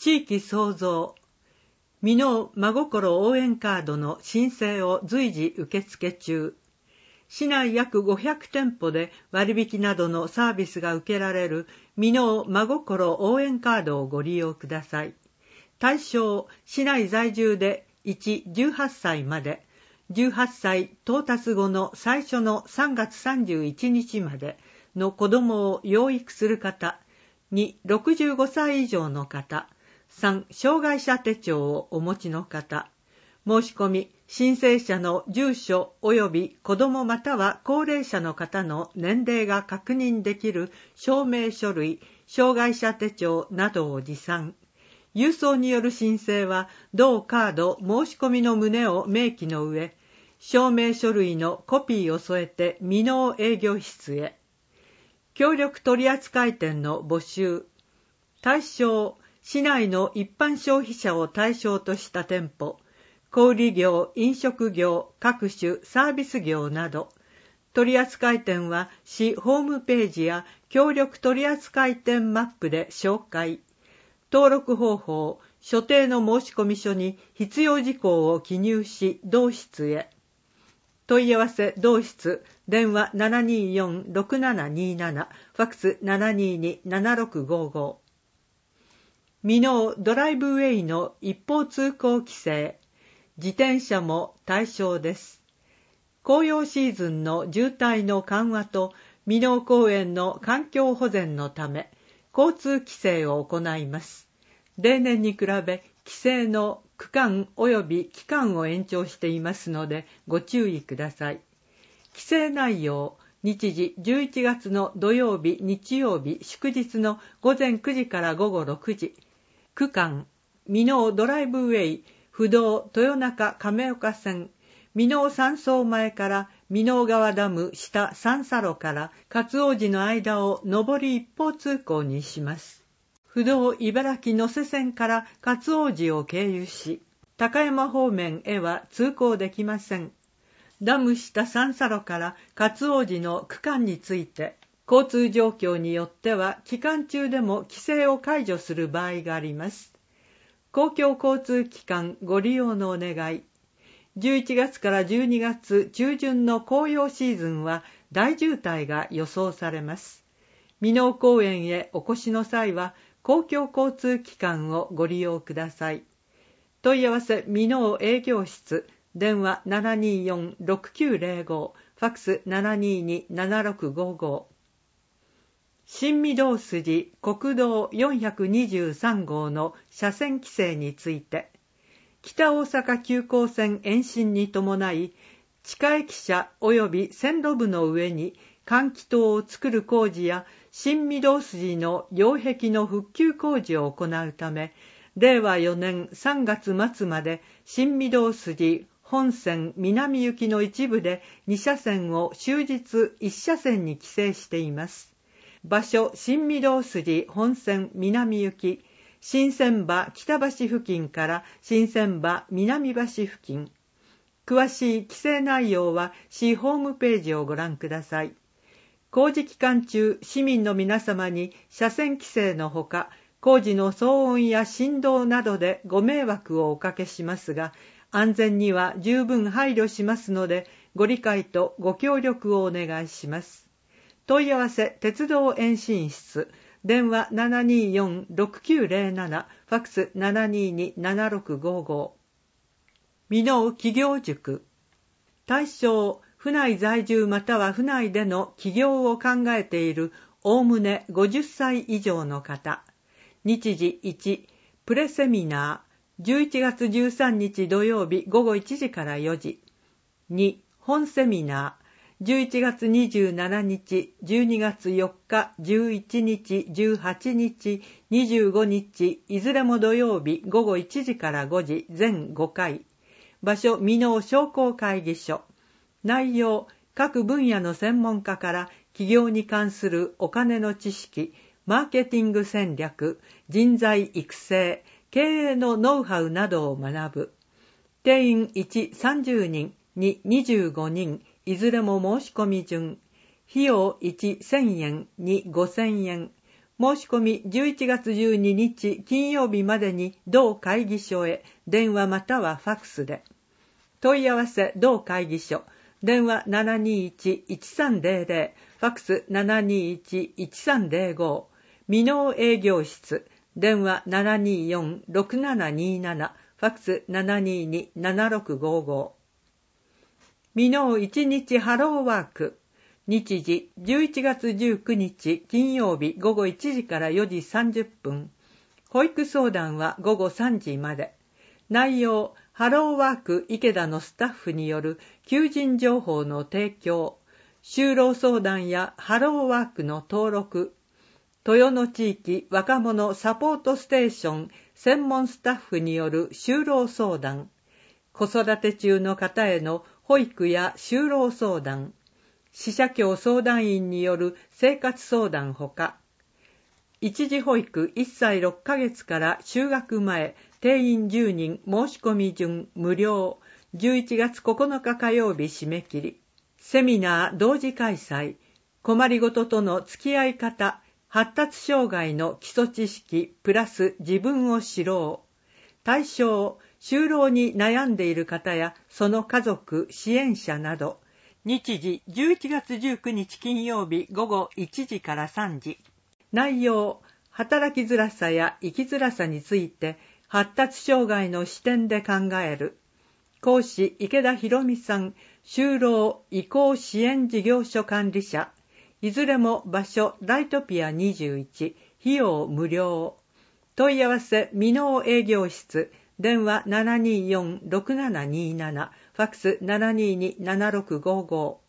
地域創造美濃真心応援カードの申請を随時受付中。市内約500店舗で割引などのサービスが受けられる美濃真心応援カードをご利用ください。対象、市内在住で18歳まで、18歳到達後の最初の3月31日までの子どもを養育する方、2、65歳以上の方、3、障害者手帳をお持ちの方。申し込み、申請者の住所及び子どもまたは高齢者の方の年齢が確認できる証明書類、障害者手帳などを持参。郵送による申請は、同カード申し込みの旨を明記の上、証明書類のコピーを添えて美濃営業室へ。協力取扱店の募集。対象、市内の一般消費者を対象とした店舗、小売業、飲食業、各種サービス業など、取扱店は市ホームページや協力取扱店マップで紹介。登録方法、所定の申込書に必要事項を記入し、同室へ。問い合わせ同室、電話 724-6727、ファックス 722-7655。美濃ドライブウェイの一方通行規制、自転車も対象です。紅葉シーズンの渋滞の緩和と美濃公園の環境保全のため、交通規制を行います。例年に比べ、規制の区間及び期間を延長していますので、ご注意ください。規制内容、日時11月の土曜日、日曜日、祝日の午前9時から午後6時。区間、美濃ドライブウェイ、不動豊中亀岡線、美濃山荘前から美濃川ダム下三叉路から勝王寺の間を上り一方通行にします。不動茨城野瀬線から勝王寺を経由し、高山方面へは通行できません。ダム下三叉路から勝王寺の区間について、交通状況によっては期間中でも規制を解除する場合があります。公共交通機関ご利用のお願い。11月から12月中旬の紅葉シーズンは大渋滞が予想されます。美濃公園へお越しの際は公共交通機関をご利用ください。問い合わせ美濃営業室、電話 724-6905、ファックス 722-7655。新御堂筋国道423号の車線規制について、北大阪急行線延伸に伴い、地下駅舎及び線路部の上に換気塔を作る工事や新御堂筋の擁壁の復旧工事を行うため、令和4年3月末まで新御堂筋本線南行きの一部で2車線を終日1車線に規制しています。場所、新御堂筋本線南行き、新船場北橋付近から新船場南橋付近。詳しい規制内容は市ホームページをご覧ください。工事期間中、市民の皆様に車線規制のほか、工事の騒音や振動などでご迷惑をおかけしますが、安全には十分配慮しますので、ご理解とご協力をお願いします。問い合わせ鉄道延伸室、電話 724-6907、ファックス 722-7655。美濃企業塾。対象、府内在住または府内での起業を考えているおおむね50歳以上の方。日時1、プレセミナー、11月13日土曜日午後1時から4時。2、本セミナー、11月27日、12月4日、11日、18日、25日、いずれも土曜日午後1時から5時、全5回。場所、美濃商工会議所。内容、各分野の専門家から企業に関するお金の知識、マーケティング戦略、人材育成、経営のノウハウなどを学ぶ。定員1、30人、2、25人、いずれも申し込み順。費用1、1000円、2、5000円。 申し込み11月12日金曜日までに同会議所へ電話またはファクスで。問い合わせ同会議所、電話 721-1300、ファクス 721-1305、未納営業室、電話 724-6727、ファクス 722-7655。未納1日ハローワーク、日時11月19日金曜日午後1時から4時30分。保育相談は午後3時まで。内容、ハローワーク池田のスタッフによる求人情報の提供、就労相談やハローワークの登録、豊野地域若者サポートステーション専門スタッフによる就労相談、子育て中の方への保育や就労相談、支社協相談員による生活相談ほか、一時保育1歳6ヶ月から就学前、定員10人申し込み順無料、11月9日火曜日締め切り、セミナー同時開催、困りごととの付き合い方、発達障害の基礎知識プラス自分を知ろう。対象、就労に悩んでいる方やその家族、支援者など。日時11月19日金曜日午後1時から3時。内容、働きづらさや生きづらさについて発達障害の視点で考える。講師池田博美さん、就労移行支援事業所管理者。いずれも場所ライトピア21、費用無料。問い合わせ未納営業室、電話 724-6727、ファクス 722-7655。